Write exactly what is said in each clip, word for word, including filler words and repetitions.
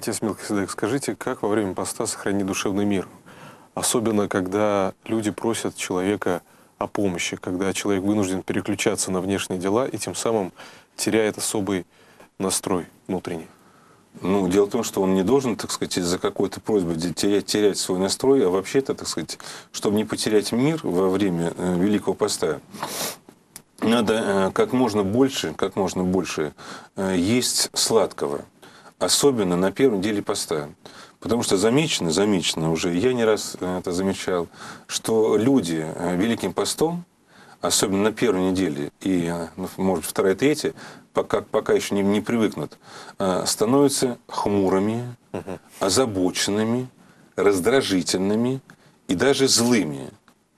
Отец Мелхиседек, скажите, как во время поста сохранить душевный мир? Особенно, когда люди просят человека о помощи, когда человек вынужден переключаться на внешние дела и тем самым теряет особый настрой внутренний. Ну, дело в том, что он не должен, так сказать, из-за какой-то просьбы терять, терять свой настрой, а вообще-то, так сказать, чтобы не потерять мир во время э, Великого Поста, надо э, как можно больше, как можно больше э, есть сладкого, особенно на первой неделе поста. Потому что замечено, замечено уже, я не раз это замечал, что люди э, Великим Постом, особенно на первой неделе и, может, вторая, третья, пока, пока еще не, не привыкнут, становятся хмурыми, угу. озабоченными, раздражительными и даже злыми.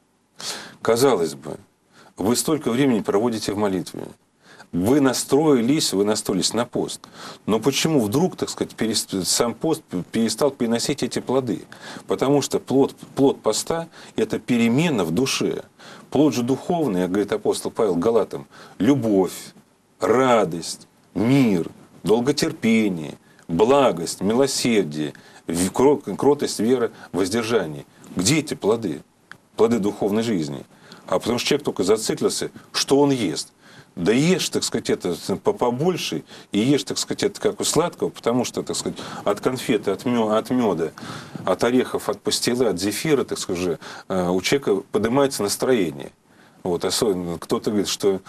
Казалось бы, вы столько времени проводите в молитве, вы настроились, вы настроились на пост. Но почему вдруг, так сказать, перест... сам пост перестал приносить эти плоды? Потому что плод, плод поста – это перемена в душе. Плод же духовный, говорит апостол Павел Галатам, любовь, радость, мир, долготерпение, благость, милосердие, кротость, вера, воздержание. Где эти плоды? Плоды духовной жизни. А потому что человек только зациклился, что он ест. Да ешь, так сказать, это побольше, и ешь, так сказать, это как у сладкого, потому что, так сказать, от конфеты, от меда, от орехов, от пастилы, от зефира, так сказать, у человека поднимается настроение. Вот, особенно кто-то говорит, что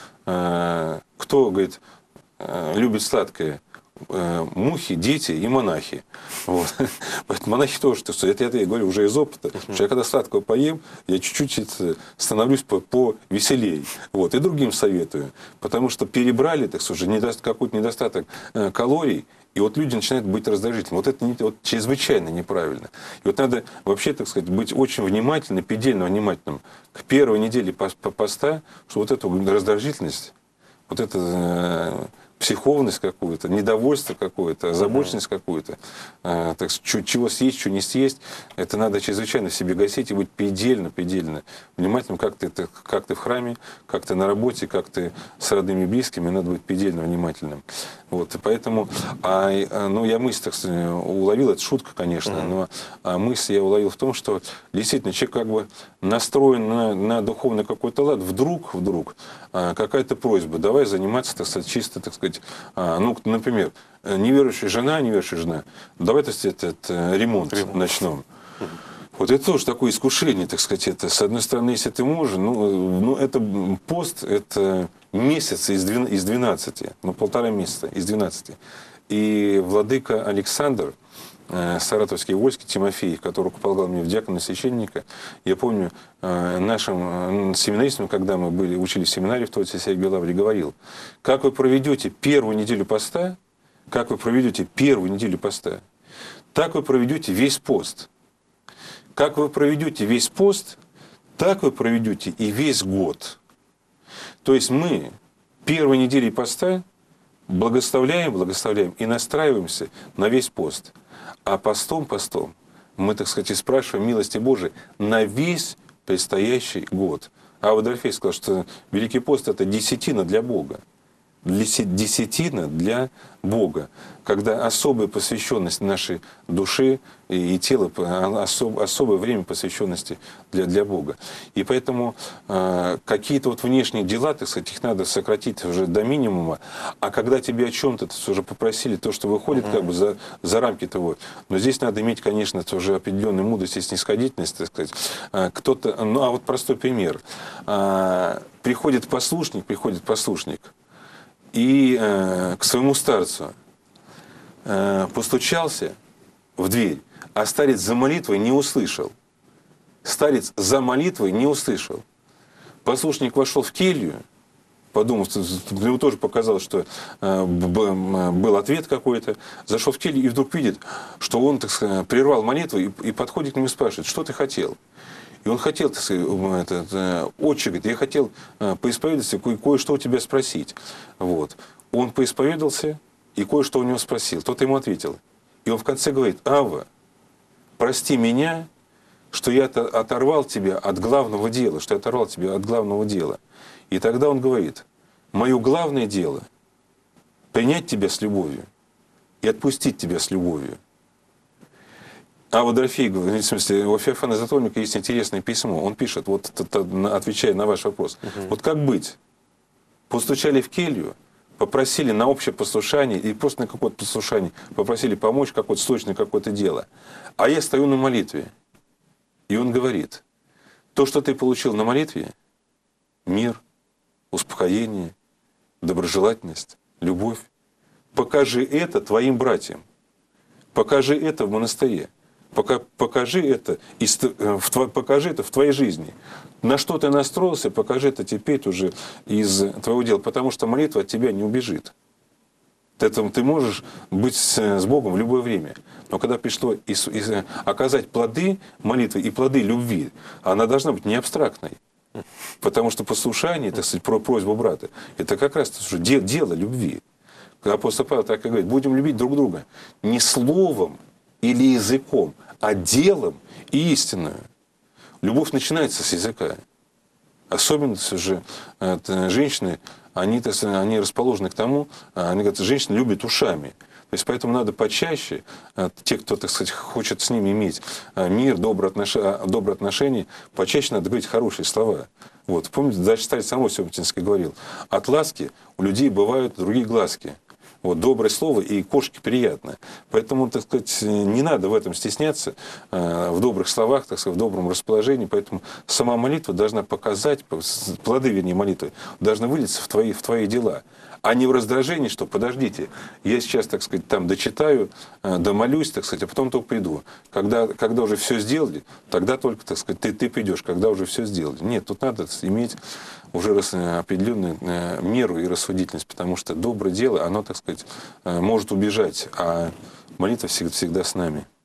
кто, говорит, любит сладкое? Мухи, дети и монахи. Вот. Монахи тоже, что это, это я говорю уже из опыта, uh-huh. что я когда сладкого поем, я чуть-чуть становлюсь повеселей. Вот. И другим советую. Потому что перебрали, так сказать, недост... какой-то недостаток калорий, и вот люди начинают быть раздражительными. Вот это не... вот чрезвычайно неправильно. И вот надо вообще, так сказать, быть очень внимательным, предельно внимательным к первой неделе поста, что вот эту раздражительность, вот это психовность какую-то, недовольство какое-то, озабоченность mm-hmm. какую-то, э, так, чего съесть, чего не съесть, это надо чрезвычайно в себе гасить и быть предельно, предельно внимательным, как ты, как ты в храме, как ты на работе, как ты с родными и близкими, надо быть предельно внимательным. Вот, и поэтому, а, ну, я мысль, так сказать, уловил, это шутка, конечно, mm-hmm. но а мысль я уловил в том, что действительно человек как бы настроен на, на духовный какой-то лад, вдруг, вдруг а, какая-то просьба, давай заниматься, так сказать, чисто, так сказать, а, ну, например, неверующая жена, неверующая жена, давай, так сказать, этот ремонт, ремонт. начнем. Mm-hmm. Вот это тоже такое искушение, так сказать, это, с одной стороны, если ты можешь, ну, ну это пост, это месяц из двенадцати, ну, полтора месяца из двенадцати. И владыка Александр, э, Саратовский Вольский, Тимофей, который рукополагал меня в диакона священника, я помню, э, нашим семинаристам, когда мы были, учились в семинаре в Троице Сергии Лавре, говорил, как вы проведете первую неделю поста, как вы проведете первую неделю поста, так вы проведете весь пост. Как вы проведете весь пост, так вы проведете и весь год. То есть мы первой неделей поста благословляем, благословляем и настраиваемся на весь пост. А постом, постом мы, так сказать, и спрашиваем милости Божией на весь предстоящий год. А Водорфей сказал, что Великий пост – это десятина для Бога. Десятина для Бога, когда особая посвященность нашей души и тела, особ, особое время посвященности для, для Бога. И поэтому э, какие-то вот внешние дела, так сказать, их надо сократить уже до минимума, а когда тебе о чем-то уже попросили, то, что выходит mm-hmm. как бы за, за рамки того, но здесь надо иметь, конечно, тоже определенную мудрость и снисходительность, так сказать. Э, кто-то, ну, а вот простой пример. Э, приходит послушник, приходит послушник, и э, к своему старцу э, постучался в дверь, а старец за молитвой не услышал. Старец за молитвой не услышал. Послушник вошел в келью, подумал, ему тоже показалось, что э, был ответ какой-то, зашел в келью и вдруг видит, что он, так сказать, прервал молитву и, и подходит к нему и спрашивает, что ты хотел? И он хотел, так сказать, этот, отче, говорит, я хотел поисповедоваться, ко- кое-что у тебя спросить. Вот. Он поисповедовался и кое-что у него спросил. Тот ему ответил. И он в конце говорит, Авва, прости меня, что я оторвал тебя от главного дела, что я оторвал тебя от главного дела. И тогда он говорит, мое главное дело – принять тебя с любовью и отпустить тебя с любовью. А вот Дорофей, в смысле, у Феофана Затворника есть интересное письмо. Он пишет, вот отвечая на ваш вопрос, угу. вот как быть? Постучали в келью, попросили на общее послушание или просто на какое-то послушание, попросили помочь какое-то срочное какое-то дело. А я стою на молитве, и он говорит, то, что ты получил на молитве, мир, успокоение, доброжелательность, любовь, покажи это твоим братьям, покажи это в монастыре. Пока, покажи, это, покажи это в твоей жизни. На что ты настроился, покажи это теперь уже из твоего дела. Потому что молитва от тебя не убежит. Ты, ты можешь быть с Богом в любое время. Но когда пришло из, из, оказать плоды молитвы и плоды любви, она должна быть не абстрактной. Потому что послушание, так сказать, про просьбу брата, это как раз уже дело любви. Апостол Павел так и говорит, будем любить друг друга не словом, или языком, а делом и истинную. Любовь начинается с языка. Особенно же женщины, они, они расположены к тому, они говорят, женщины любят ушами. То есть поэтому надо почаще, те, кто, так сказать, хочет с ними иметь мир, добрые отношения, добрые отношения, почаще надо говорить хорошие слова. Вот. Помните, дальше старец Самой Сёботинский говорил, от ласки у людей бывают другие глазки. Вот, доброе слово и кошке приятно. Поэтому, так сказать, не надо в этом стесняться, э, в добрых словах, так сказать, в добром расположении. Поэтому сама молитва должна показать, плоды, вернее, молитвы, должны вылиться в твои, в твои дела. А не в раздражении, что подождите, я сейчас, так сказать, там дочитаю, э, домолюсь, так сказать, а потом только приду. Когда, когда уже все сделали, тогда только, так сказать, ты, ты придешь, когда уже все сделали. Нет, тут надо иметь уже определенную меру и рассудительность, потому что доброе дело, оно, так сказать, может убежать, а молитва всегда, всегда с нами.